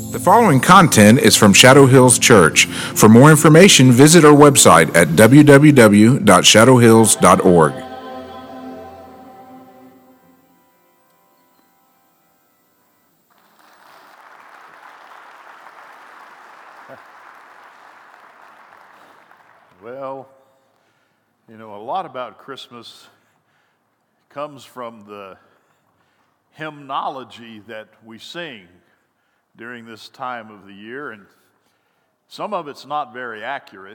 The following content is from Shadow Hills Church. For more information, visit our website at www.shadowhills.org. Well, a lot about Christmas comes from the hymnology that we sing during this time of the year, and some of it's not very accurate.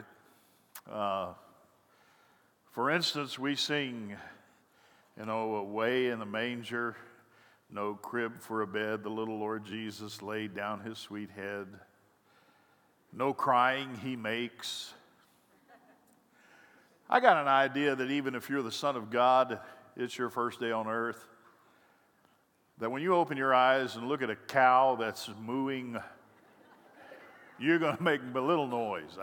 For instance, we sing, away in the manger, no crib for a bed, the little Lord Jesus laid down his sweet head. No crying he makes. I got an idea that even if you're the Son of God, it's your first day on earth, that when you open your eyes and look at a cow that's mooing, you're going to make a little noise.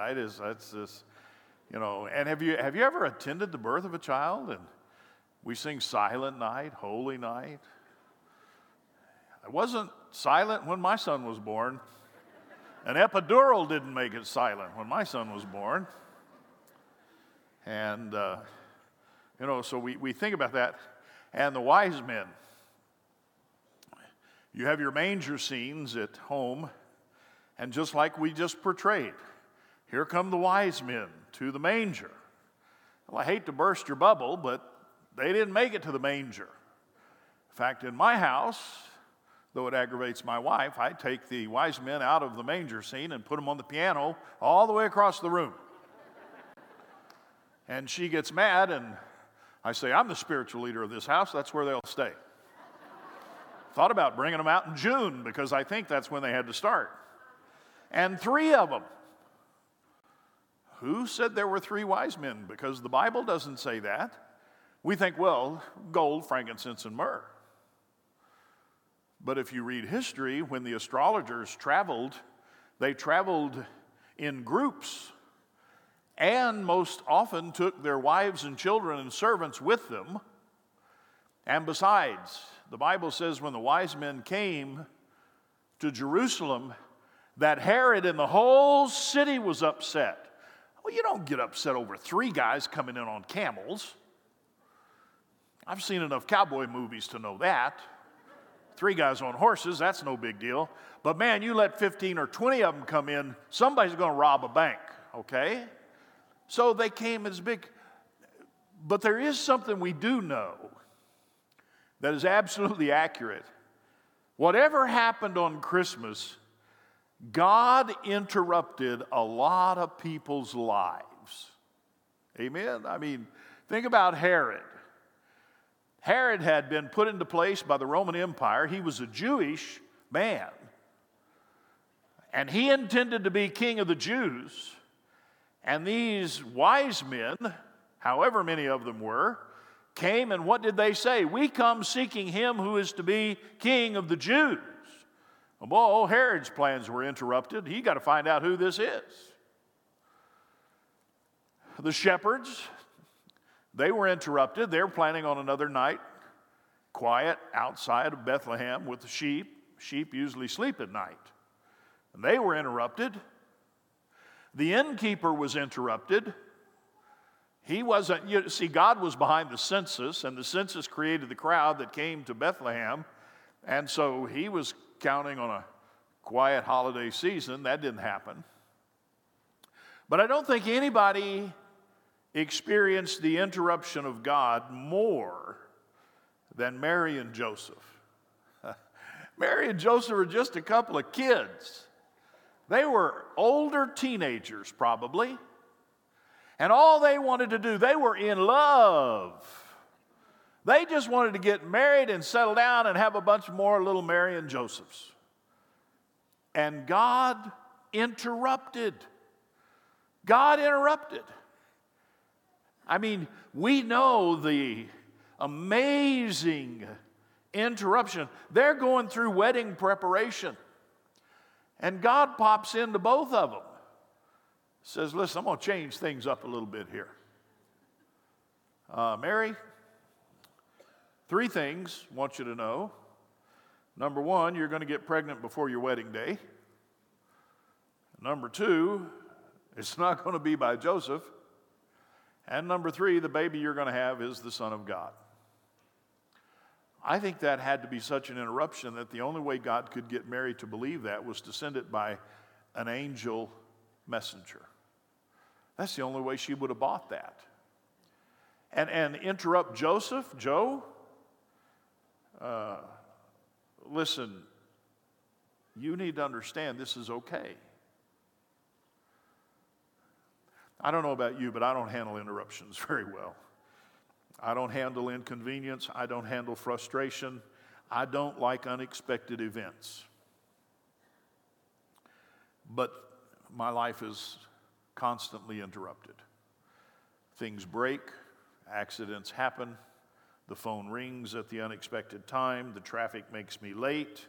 And have you ever attended the birth of a child? And we sing Silent Night, Holy Night. It wasn't silent when my son was born. An epidural didn't make it silent when my son was born. And, so we think about that. And the wise men. You have your manger scenes at home, and just like we just portrayed, here come the wise men to the manger. Well, I hate to burst your bubble, but they didn't make it to the manger. In fact, in my house, though it aggravates my wife, I take the wise men out of the manger scene and put them on the piano all the way across the room. And she gets mad, and I say, I'm the spiritual leader of this house, that's where they'll stay. Thought about bringing them out in June because I think that's when they had to start. And 3 of them. Who said there were 3 wise men? Because the Bible doesn't say that. We think, well, gold, frankincense, and myrrh. But if you read history, when the astrologers traveled, they traveled in groups and most often took their wives and children and servants with them. And besides, the Bible says when the wise men came to Jerusalem, that Herod and the whole city was upset. Well, you don't get upset over 3 guys coming in on camels. I've seen enough cowboy movies to know that. 3 guys on horses, that's no big deal. But man, you let 15 or 20 of them come in, somebody's going to rob a bank, okay? So they came as big. But there is something we do know that is absolutely accurate. Whatever happened on Christmas, God interrupted a lot of people's lives. Amen? I mean, think about Herod. Herod had been put into place by the Roman Empire. He was a Jewish man. And he intended to be king of the Jews. And these wise men, however many of them were, came, and what did they say? We come seeking him who is to be king of the Jews. Well, Herod's plans were interrupted. He got to find out who this is. The shepherds, they were interrupted. They were planning on another night, quiet outside of Bethlehem with the sheep. Sheep usually sleep at night. And they were interrupted. The innkeeper was interrupted. He wasn't, God was behind the census, and the census created the crowd that came to Bethlehem, and so he was counting on a quiet holiday season. That didn't happen. But I don't think anybody experienced the interruption of God more than Mary and Joseph. Mary and Joseph were just a couple of kids. They were older teenagers, probably. And all they wanted to do, they were in love. They just wanted to get married and settle down and have a bunch more little Mary and Josephs. And God interrupted. God interrupted. I mean, we know the amazing interruption. They're going through wedding preparation. And God pops into both of them. Says, listen, I'm going to change things up a little bit here. Mary, 3 things I want you to know. Number 1, you're going to get pregnant before your wedding day. Number two, it's not going to be by Joseph. And number three, the baby you're going to have is the Son of God. I think that had to be such an interruption that the only way God could get Mary to believe that was to send it by an angel messenger. That's the only way she would have bought that. And interrupt Joseph, Joe, listen, you need to understand this is okay. I don't know about you, but I don't handle interruptions very well. I don't handle inconvenience. I don't handle frustration. I don't like unexpected events. But my life is constantly interrupted. Things break, accidents happen, the phone rings at the unexpected time, the traffic makes me late.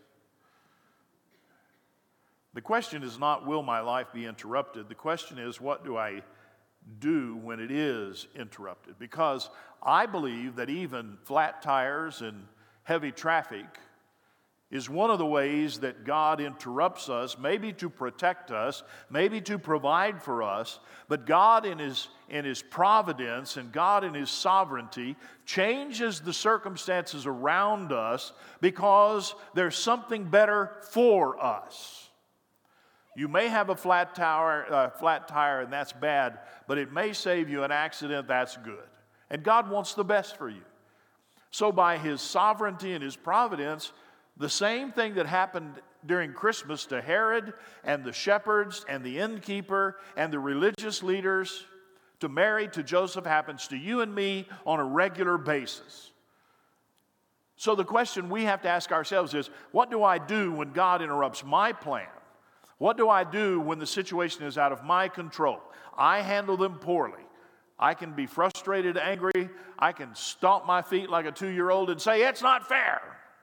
The question is not, will my life be interrupted? The question is, what do I do when it is interrupted? Because I believe that even flat tires and heavy traffic is one of the ways that God interrupts us, maybe to protect us, maybe to provide for us, but God in His providence and God in His sovereignty changes the circumstances around us because there's something better for us. You may have a flat tire, and that's bad, but it may save you an accident, that's good. And God wants the best for you. So by His sovereignty and His providence, the same thing that happened during Christmas to Herod and the shepherds and the innkeeper and the religious leaders, to Mary, to Joseph, happens to you and me on a regular basis. So the question we have to ask ourselves is, what do I do when God interrupts my plan? What do I do when the situation is out of my control? I handle them poorly. I can be frustrated, angry. I can stomp my feet like a 2-year-old and say, it's not fair.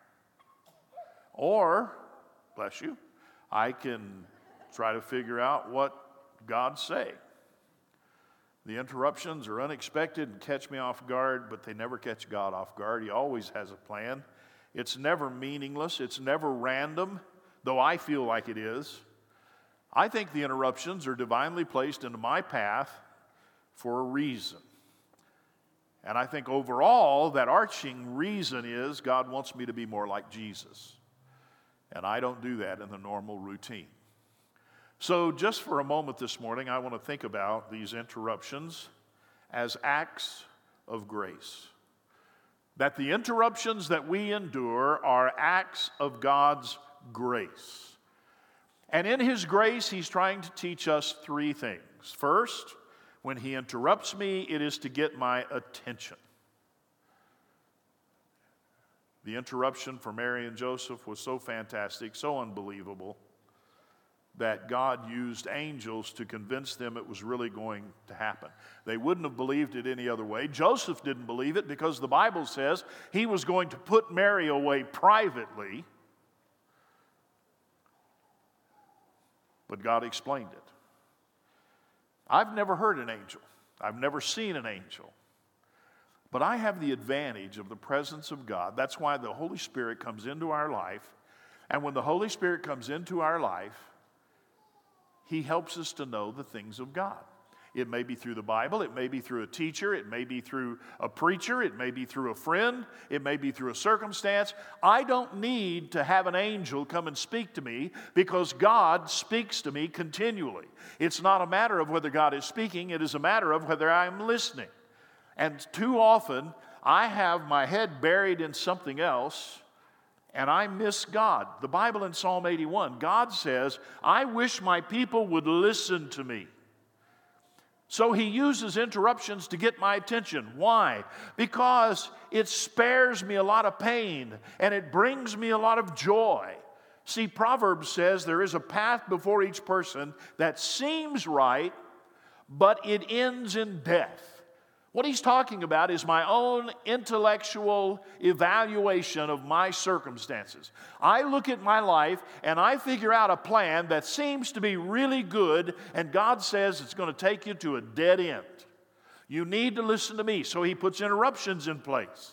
Or, bless you, I can try to figure out what God's saying. The interruptions are unexpected and catch me off guard, but they never catch God off guard. He always has a plan. It's never meaningless. It's never random, though I feel like it is. I think the interruptions are divinely placed into my path for a reason. And I think overall, that arching reason is God wants me to be more like Jesus. And I don't do that in the normal routine. So just for a moment this morning, I want to think about these interruptions as acts of grace. That the interruptions that we endure are acts of God's grace. And in His grace, He's trying to teach us 3 things. First, when He interrupts me, it is to get my attention. The interruption for Mary and Joseph was so fantastic, so unbelievable, that God used angels to convince them it was really going to happen. They wouldn't have believed it any other way. Joseph didn't believe it because the Bible says he was going to put Mary away privately. But God explained it. I've never heard an angel. I've never seen an angel. But I have the advantage of the presence of God. That's why the Holy Spirit comes into our life. And when the Holy Spirit comes into our life, He helps us to know the things of God. It may be through the Bible, it may be through a teacher, it may be through a preacher, it may be through a friend, it may be through a circumstance. I don't need to have an angel come and speak to me because God speaks to me continually. It's not a matter of whether God is speaking, it is a matter of whether I am listening. And too often, I have my head buried in something else and I miss God. The Bible in Psalm 81, God says, I wish my people would listen to me. So He uses interruptions to get my attention. Why? Because it spares me a lot of pain and it brings me a lot of joy. See, Proverbs says there is a path before each person that seems right, but it ends in death. What he's talking about is my own intellectual evaluation of my circumstances. I look at my life and I figure out a plan that seems to be really good, and God says it's going to take you to a dead end. You need to listen to me. So He puts interruptions in place.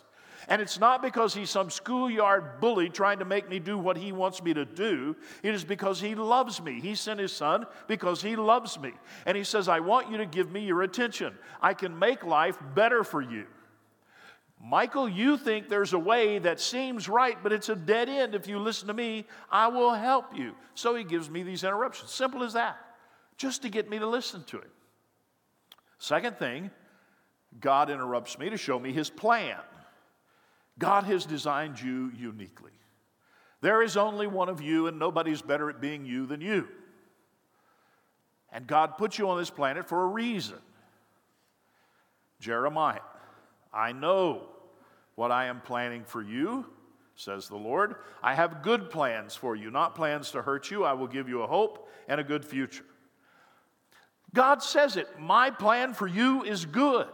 And it's not because he's some schoolyard bully trying to make me do what he wants me to do. It is because he loves me. He sent his son because he loves me. And he says, I want you to give me your attention. I can make life better for you. Michael, you think there's a way that seems right, but it's a dead end. If you listen to me, I will help you. So he gives me these interruptions. Simple as that. Just to get me to listen to him. Second thing, God interrupts me to show me his plan. God has designed you uniquely. There is only one of you, and nobody's better at being you than you. And God put you on this planet for a reason. Jeremiah, I know what I am planning for you, says the Lord. I have good plans for you, not plans to hurt you. I will give you a hope and a good future. God says it. My plan for you is good.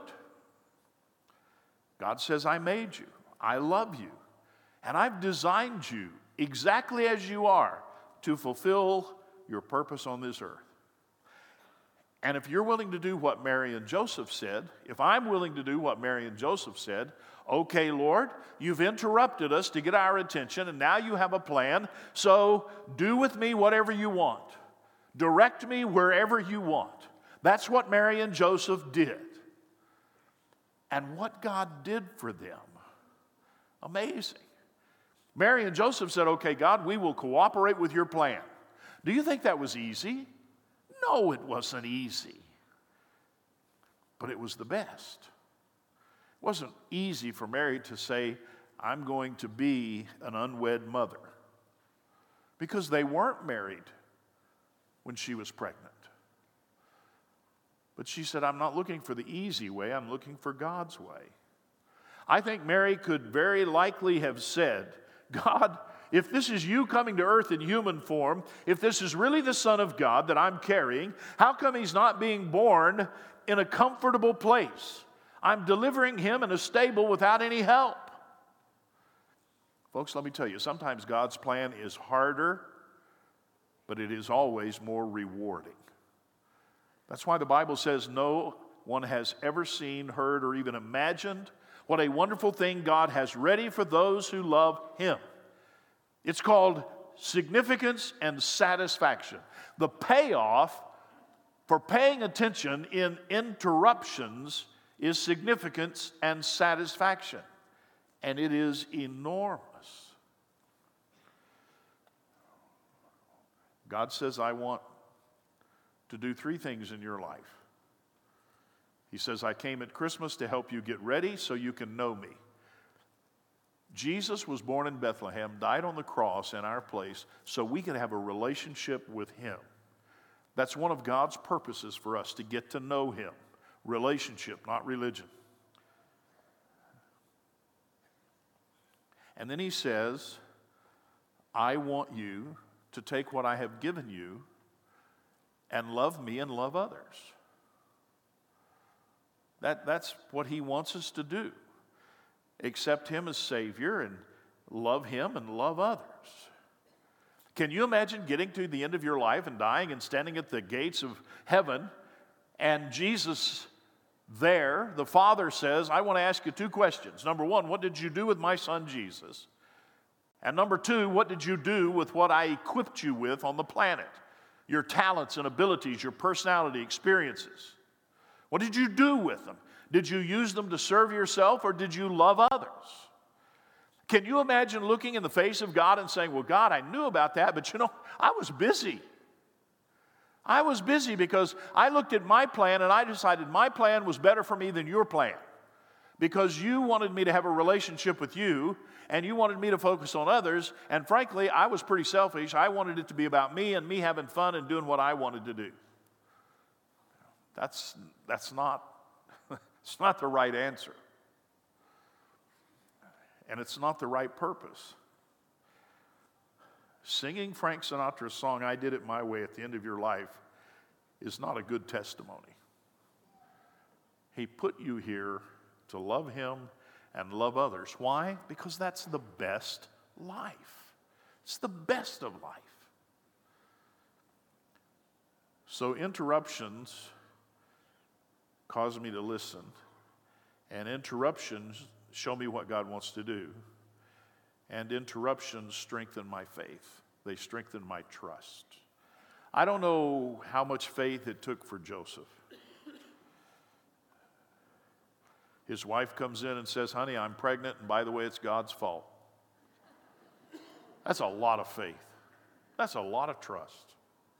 God says, I made you. I love you. And I've designed you exactly as you are to fulfill your purpose on this earth. And if you're willing to do what Mary and Joseph said, if I'm willing to do what Mary and Joseph said, okay, Lord, you've interrupted us to get our attention, and now you have a plan, so do with me whatever you want. Direct me wherever you want. That's what Mary and Joseph did. And what God did for them, amazing. Mary and Joseph said, okay, God, we will cooperate with your plan. Do you think that was easy? No, it wasn't easy. But it was the best. It wasn't easy for Mary to say, I'm going to be an unwed mother. Because they weren't married when she was pregnant. But she said, I'm not looking for the easy way, I'm looking for God's way. I think Mary could very likely have said, God, if this is you coming to earth in human form, if this is really the Son of God that I'm carrying, how come he's not being born in a comfortable place? I'm delivering him in a stable without any help. Folks, let me tell you, sometimes God's plan is harder, but it is always more rewarding. That's why the Bible says no one has ever seen, heard, or even imagined what a wonderful thing God has ready for those who love him. It's called significance and satisfaction. The payoff for paying attention in interruptions is significance and satisfaction. And it is enormous. God says, I want to do three things in your life. He says, I came at Christmas to help you get ready so you can know me. Jesus was born in Bethlehem, died on the cross in our place so we could have a relationship with him. That's one of God's purposes for us, to get to know him. Relationship, not religion. And then he says, I want you to take what I have given you and love me and love others. That's what he wants us to do. Accept him as Savior and love him and love others. Can you imagine getting to the end of your life and dying and standing at the gates of heaven, and Jesus there, the Father says, I want to ask you two questions. Number one, what did you do with my son Jesus? And number two, what did you do with what I equipped you with on the planet? Your talents and abilities, your personality, experiences. What did you do with them? Did you use them to serve yourself, or did you love others? Can you imagine looking in the face of God and saying, well, God, I knew about that, but I was busy. I was busy because I looked at my plan and I decided my plan was better for me than your plan. Because you wanted me to have a relationship with you and you wanted me to focus on others. And frankly, I was pretty selfish. I wanted it to be about me and me having fun and doing what I wanted to do. That's not, it's not the right answer. And it's not the right purpose. Singing Frank Sinatra's song, I Did It My Way, at the end of your life is not a good testimony. He put you here to love him and love others. Why? Because that's the best life. It's the best of life. So interruptions cause me to listen, and interruptions show me what God wants to do. And interruptions strengthen my faith. They strengthen my trust. I don't know how much faith it took for Joseph. His wife comes in and says, honey, I'm pregnant, and by the way, it's God's fault. That's a lot of faith. That's a lot of trust.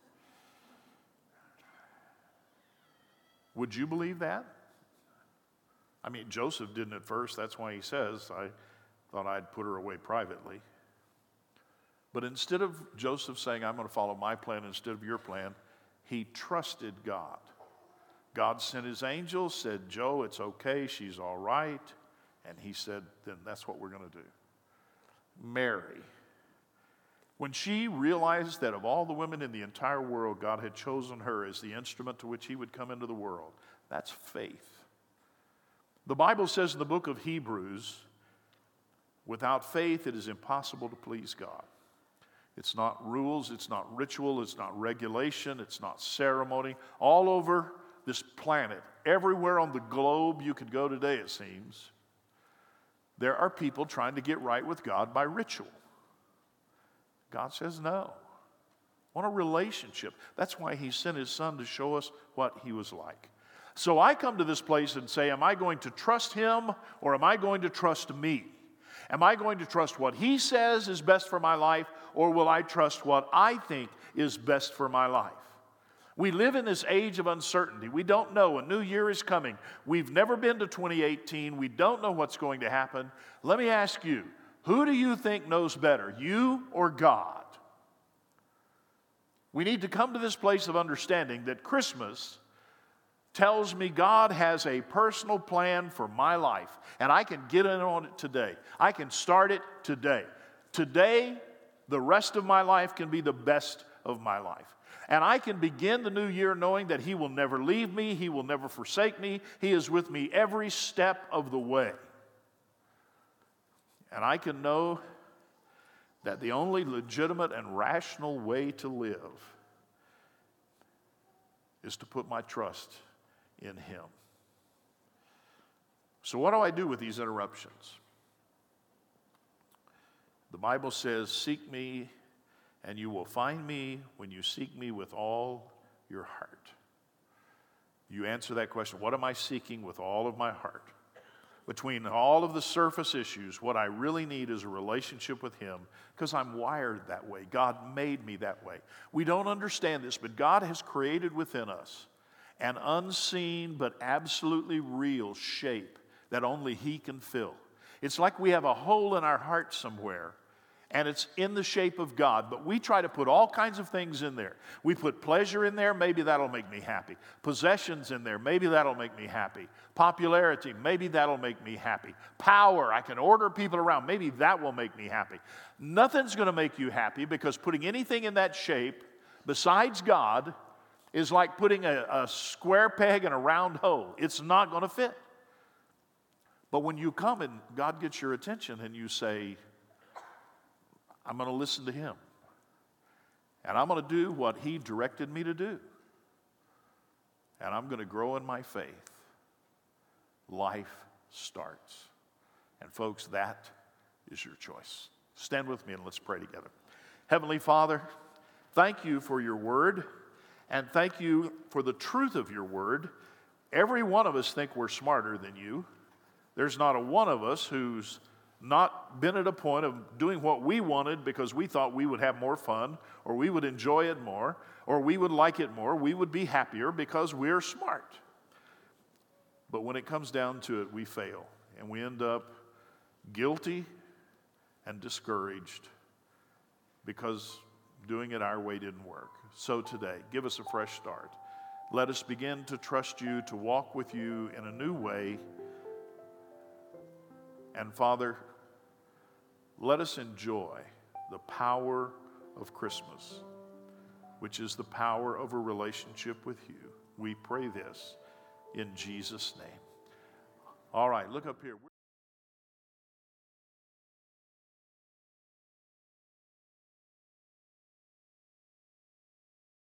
Would you believe that? I mean, Joseph didn't at first. That's why he says, I thought I'd put her away privately. But instead of Joseph saying, I'm going to follow my plan instead of your plan, he trusted God. God sent his angel, said, Joe, it's okay, she's all right. And he said, then that's what we're going to do. Mary, when she realized that of all the women in the entire world, God had chosen her as the instrument to which he would come into the world, that's faith. The Bible says in the book of Hebrews, without faith it is impossible to please God. It's not rules, it's not ritual, it's not regulation, it's not ceremony. All over this planet, everywhere on the globe you could go today, it seems, there are people trying to get right with God by ritual. God says no. I want a relationship. That's why he sent his son to show us what he was like. So I come to this place and say, am I going to trust him or am I going to trust me? Am I going to trust what he says is best for my life, or will I trust what I think is best for my life? We live in this age of uncertainty. We don't know. A new year is coming. We've never been to 2018. We don't know what's going to happen. Let me ask you, who do you think knows better, you or God? We need to come to this place of understanding that Christmas tells me God has a personal plan for my life, and I can get in on it today. I can start it today. Today, the rest of my life can be the best of my life. And I can begin the new year knowing that he will never leave me, he will never forsake me, he is with me every step of the way. And I can know that the only legitimate and rational way to live is to put my trust in him. So what do I do with these interruptions? The Bible says, seek me and you will find me when you seek me with all your heart. You answer that question, what am I seeking with all of my heart? Between all of the surface issues, what I really need is a relationship with him, because I'm wired that way. God made me that way. We don't understand this, but God has created within us an unseen but absolutely real shape that only he can fill. It's like we have a hole in our heart somewhere, and it's in the shape of God, but we try to put all kinds of things in there. We put pleasure in there, maybe that'll make me happy. Possessions in there, maybe that'll make me happy. Popularity, maybe that'll make me happy. Power, I can order people around, maybe that will make me happy. Nothing's going to make you happy, because putting anything in that shape besides God is like putting a square peg in a round hole. It's not going to fit. But when you come and God gets your attention and you say, I'm going to listen to him, and I'm going to do what he directed me to do, and I'm going to grow in my faith, life starts. And folks, that is your choice. Stand with me and let's pray together. Heavenly Father, thank you for your word, and thank you for the truth of your word. Every one of us think we're smarter than you. There's not a one of us who's not been at a point of doing what we wanted because we thought we would have more fun, or we would enjoy it more, or we would like it more, we would be happier because we're smart. But when it comes down to it, we fail, and we end up guilty and discouraged because doing it our way didn't work. So today, give us a fresh start. Let us begin to trust you, to walk with you in a new way. And Father, let us enjoy the power of Christmas, which is the power of a relationship with you. We pray this in Jesus' name. All right, look up here.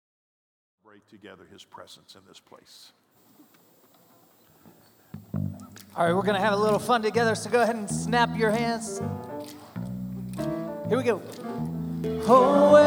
Celebrate together his presence in this place. All right, we're going to have a little fun together, so go ahead and snap your hands. Here we go. Oh,